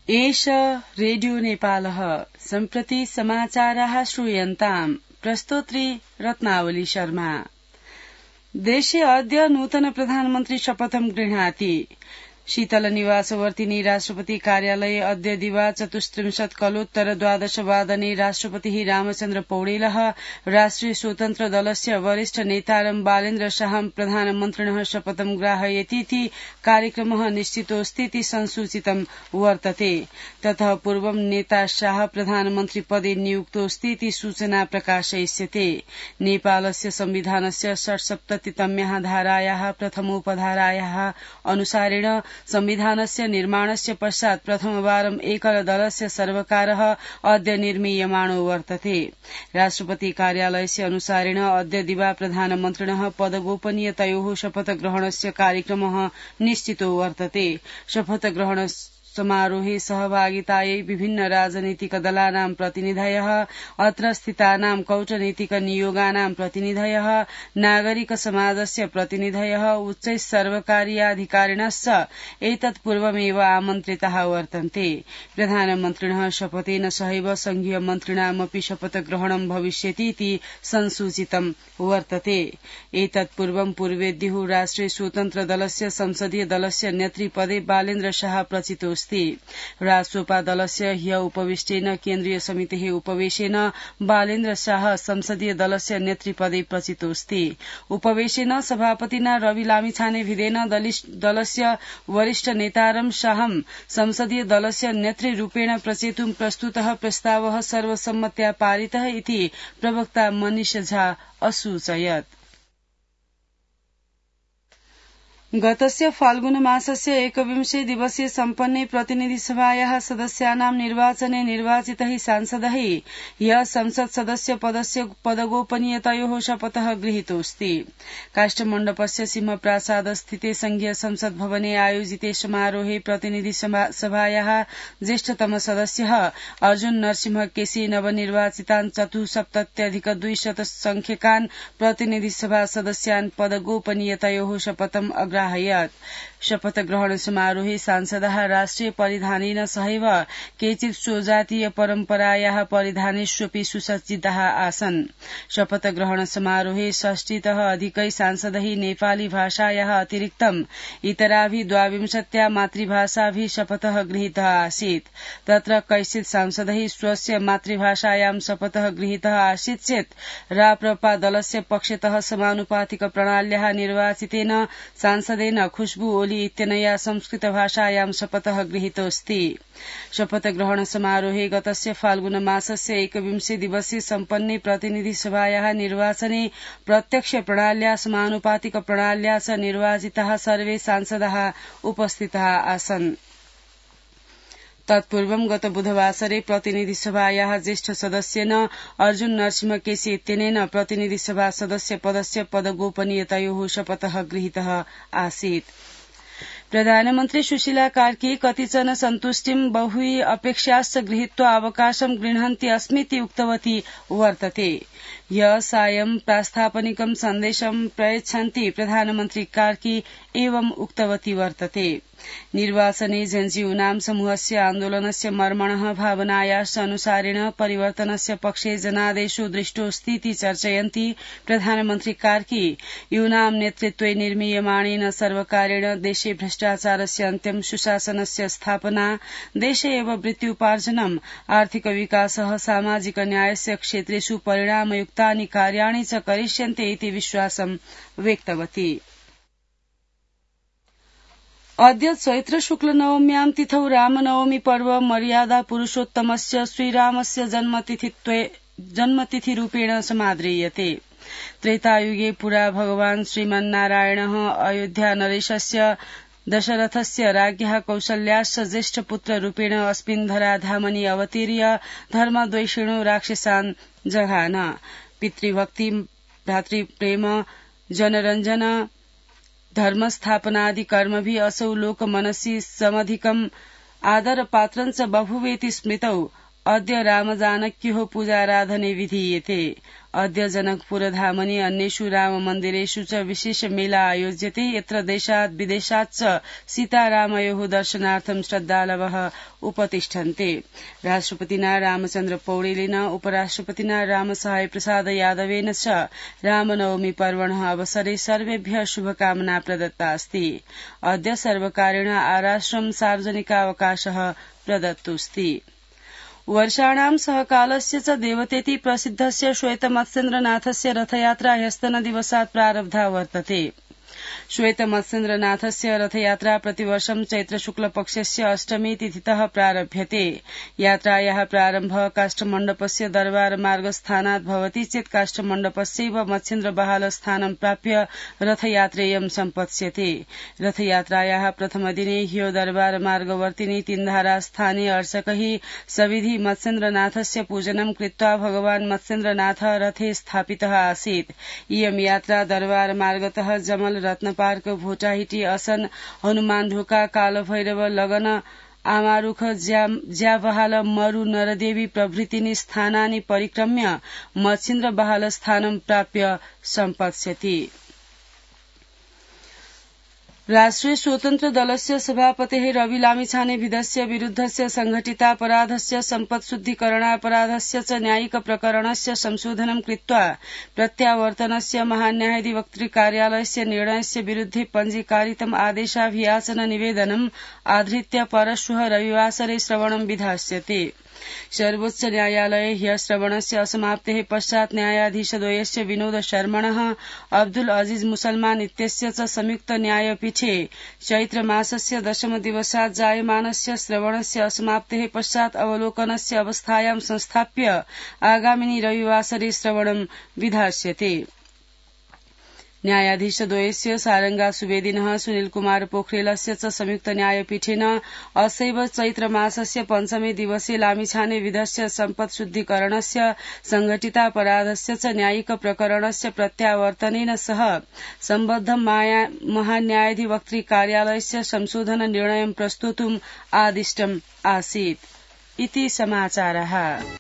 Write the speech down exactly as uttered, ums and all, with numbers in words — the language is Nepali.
एष रेडियो नेपालः सम्प्रति समाचाराः श्रूयन्ताम् प्रस्तोत्री रत्नावली शर्मा। देशे अद्य नूतन प्रधानमन्त्री शपथं गृह्णाति। शीतल निवासवर्तिनी राष्ट्रपति कार्यालये अद्य दिवा चतुस्त्रिंशत् कलोत्तर द्वादश वादने राष्ट्रपतिः रामचन्द्र पौडेलः राष्ट्रिय स्वतन्त्र दलस्य वरिष्ठ नेतारं बालेन्द्र शाहं प्रधानमन्त्रिणः शपथं ग्राहयतीति कार्यक्रमः निश्चितोऽस्तीति संसूचितं वर्तते। ततः पूर्वं नेता शाह प्रधानमन्त्री पदे नियुक्तोऽस्तीति सूचना प्रकाशयिष्यते। नेपालस्य संविधानस्य षट्सप्ततितम्याः धारायाः प्रथमोपधारायाः अनुसारेण संविधानस्य निर्माणस्य पश्चात् प्रथमवारं एकल दलस्य सर्वकारः अद्य निर्मीयमाणो वर्तते। राष्ट्रपति कार्यालयस्य अनुसारेण अद्य दिवा प्रधानमन्त्रिणः पदगोपनीयतयोः शपथग्रहणस्य कार्यक्रमः निश्चितो वर्तते। शपथग्रहण समारोहे सहभागितायै विभिन्न राजनीतिक दलानां प्रतिनिधयः, अत्र स्थितानां कूटनीतिक नियोगानां प्रतिनिधयः, नागरिक समाजस्य प्रतिनिधयः, उच्चैः सर्वकारीयाधिकारिणश्च एतत् पूर्वमेव आमन्त्रिताः वर्तन्ते। प्रधानमन्त्रिणः शपथेन सहैव संघीय मन्त्रिणामपि शपथग्रहणं भविष्यतीति संसूचितं वर्तते। एतत् पूर्वं पूर्वेद्युः राष्ट्रिय स्वतन्त्र दलस्य संसदीय दलस्य नेतृपदे बालेन्द्र शाह प्रचितोऽस्ति। राष्ट्रपा दलस्य ह्य उपविष्टेन केन्द्रीय समितेः उपवेशेन बालेन्द्र शाह संसदीय दलस्य नेतृपदे प्रचितोऽस्ति। उपवेशेन सभापतिना रवि लामिछानेभिदेन दलस्य वरिष्ठ नेतारं शाहं संसदीय दलस्य नेतृरूपेण प्रचेतुं प्रस्तुतः प्रस्तावः सर्वसम्मत्या पारितः इति प्रवक्ता मनीष झा असूचयत्। गतस्य फाल्गुन मासस्य एकविंशे दिवसीय सम्पन्ने प्रतिनिधिसभायाः सदस्यानां निर्वाचने निर्वाचितैः सांसदैः ह्यः संसद सदस्य पदस्य पदगोपनीयतयोः शपथः गृहीतोऽस्ति। काष्ठमण्डपस्य सिंहप्रासादस्थिते संघीय संसद भवने आयोजिते समारोहे प्रतिनिधिसभायाः ज्येष्ठतम सदस्यः अर्जुन नरसिंह केसी नवनिर्वाचितान् चतुःसप्तत्यधिक द्विशत संख्यकान् प्रतिनिधिसभा सदस्यान् पदगोपनीयतयोः शपथम् अग्राह्यत्। शपथ ग्रहण समारोहे सांसदाः राष्ट्रिय परिधानेन सहैव केचित् स्वजातीय परम्परायाः परिधानेष्वपि सुसज्जिताः आसन्। शपथ ग्रहण समारोहे षष्टितः अधिकै सांसदैः नेपाली भाषायाः अतिरिक्तम् इतराभिः द्वाविंशत्या मातृभाषाभिः शपथः गृहीतः आसीत्। तत्र कैश्चित् सांसदैः स्वस्य मातृभाषायां शपथः गृहीतः आसीत् चेत् राप्रपा दलस्य पक्षतः समानुपातिक प्रणाल्याः निर्वाचितेन सांसदेन खुशबू ओली इत्यनया संस्कृत भाषायां शपथः गृहीतोऽस्ति। शपथ ग्रहण समारोहे गतस्य फाल्गुन मासस्य एकविंशे दिवसे सम्पन्ने प्रतिनिधिसभायाः निर्वाचने प्रत्यक्ष प्रणाल्या समानुपातिक प्रणाल्या च निर्वाचिताः सर्वे सांसदाः उपस्थिताः आसन्। तत्पूर्वं गत बुधवासरे प्रतिनिधिसभायाः ज्येष्ठ सदस्येन अर्जुन नरसिंह केसी इत्यनेन प्रतिनिधिसभा सदस्य पदस्य पदगोपनीयतयोः शपथः गृहीतः आसीत्। प्रधानमन्त्री सुशीला कार्की कतिचन सन्तुष्टिं बहु अपेक्षाश्च गृहीत्वा अवकाशं गृह्णन्ति अस्मीति उक्तवती वर्तते। ह्यः सायं प्रास्तापनिकं सन्देशं प्रयच्छन्ति प्रधानमन्त्री कार्की एवं उक्तवती वर्तते। निर्वाचने जेन्जीयूनां समूहस्य आन्दोलनस्य मर्मणः भावनायाश्च अनुसारेण परिवर्तनस्य पक्षे जनादेशो दृष्टोऽस्तीति चर्चयन्ती प्रधानमन्त्री कार्की यूनां नेतृत्वे निर्मीयमाणेन सर्वकारेण देशे भ्रष्टाचारस्य अन्त्यं, सुशासनस्य स्थापना, देशे एव वृत्त्युपार्जनम्, आर्थिक विकासः, सामाजिक न्यायस्य क्षेत्रेषु परिणामयुक्तानि कार्याणि च करिष्यन्ते इति विश्वासं व्यक्तवती। अद्य चैत्र शुक्ल नवम्यां तिथौ रामनवमी पर्व मर्यादा पुरुषोत्तमस्य श्रीरामस्य जन्मतिथिरूपेण समाद्रियते। त्रेतायुगे पुरा भगवान् श्रीमन्नारायणः अयोध्या नरेशस्य दशरथस्य राज्ञः कौसल्याश्च ज्येष्ठपुत्ररूपेण अस्मिन् धराधामनि अवतीर्य धर्मद्वेषिणो राक्षसान् जघान। पितृभक्ति, भ्रातृप्रेम, जनरञ्जन, धर्मस्थापनादि कर्मभिः असौ लोकमनसि समधिकम् आदरपात्रञ्च बभूवेति स्मृतौ अद्य रामजानक्योः पूजाराधने विधीयते। अद्य जनकपुरधामनि अन्येषु राममन्दिरेषु च विशेष मेला आयोज्यते। यत्र देशात् विदेशात् च सीतारामयोः दर्शनार्थं श्रद्धालवः उपतिष्ठन्ते। राष्ट्रपतिना रामचन्द्र पौडेलेन उपराष्ट्रपतिना रामसहाय प्रसाद यादवेन च रामनवमी पर्वणः अवसरे सर्वेभ्यः शुभकामना प्रदत्ता अस्ति। अद्य सर्वकारेण आराश्रम सार्वजनिकावकाशः प्रदत्तोऽस्ति। वर्षाणां सहकालस्य च देवतेति प्रसिद्धस्य श्वेतमत्स्येन्द्रनाथस्य रथयात्रा ह्यस्तनदिवसात् प्रारब्धा वर्तते। श्वेतमत्स्येन्द्रनाथस्य रथयात्रा प्रतिवर्षं चैत्रशुक्लपक्षस्य अष्टमी तिथितः प्रारभ्यते। यात्रायाः प्रारम्भः काष्ठमण्डपस्य दरबार मार्गस्थानात् भवति चेत् काष्ठमण्डपस्यैव मत्स्येन्द्रबहाल स्थानं प्राप्य रथयात्रेयं सम्पत्स्यते। रथयात्रायाः प्रथमदिने ह्यो दरबार मार्गवर्तिनि तीन्धारा स्थाने अर्चकैः सविधि मत्स्येन्द्रनाथस्य पूजनं कृत्वा भगवान् मत्स्येन्द्रनाथः रथे स्थापितः आसीत्। इयं यात्रा दरबार मार्गतः जमल रत्नपार्क भोटाहिटी असन हनुमान ढोका कालभैरव लगन आमारुख ज्याबहाल मरु नरदेवी प्रभृतीनि स्थानानि परिक्रम्य मत्स्येन्द्र बहाल स्थानं प्राप्य सम्पत्स्यति। राष्ट्रिय स्वतन्त्र दलस्य सभापतेः रवि लामिछानेविधस्य विरुद्धस्य संघटितापराधस्य सम्पत्शुद्धिकरणापराधस्य च न्यायिक प्रकरणस्य संशोधनं कृत्वा प्रत्यावर्तनस्य महान्यायाधिवक्तृकार्यालयस्य निर्णयस्य विरुद्धे पञ्जीकारितम् आदेशाभियाचन निवेदनम् आधृत्य परश्वः रविवासरे श्रवणं विधास्यते। सर्वोच्च न्यायालये ह्यः श्रवणस्य असमाप्तेः पश्चात् न्यायाधीशद्वयस्य विनोद शर्मणः अब्दुल अजीज मुसलमान इत्यस्य च संयुक्त न्यायपीठे चैत्रमासस्य दशमदिवसात् जायमानस्य श्रवणस्य असमाप्तेः पश्चात् अवलोकनस्य अवस्थायां संस्थाप्य आगामिनि रविवासरे श्रवणं विधास्यते। न्यायाधीशद्वयस्य सारंगा सुवेदिनः सुनीलकुमार पोखरेलस्य च संयुक्त न्यायपीठेन असैव चैत्रमासस्य पञ्चमे दिवसे लामिछाने विधस्य सम्पत्शुद्धिकरणस्य संघटितापराधस्य च न्यायिक प्रकरणस्य प्रत्यावर्तनेन सह सम्बद्धं महान्यायाधिवक्तृकार्यालयस्य संशोधन निर्णयं प्रस्तोतुम् आदिष्टम् आसीत्। इति समाचारः।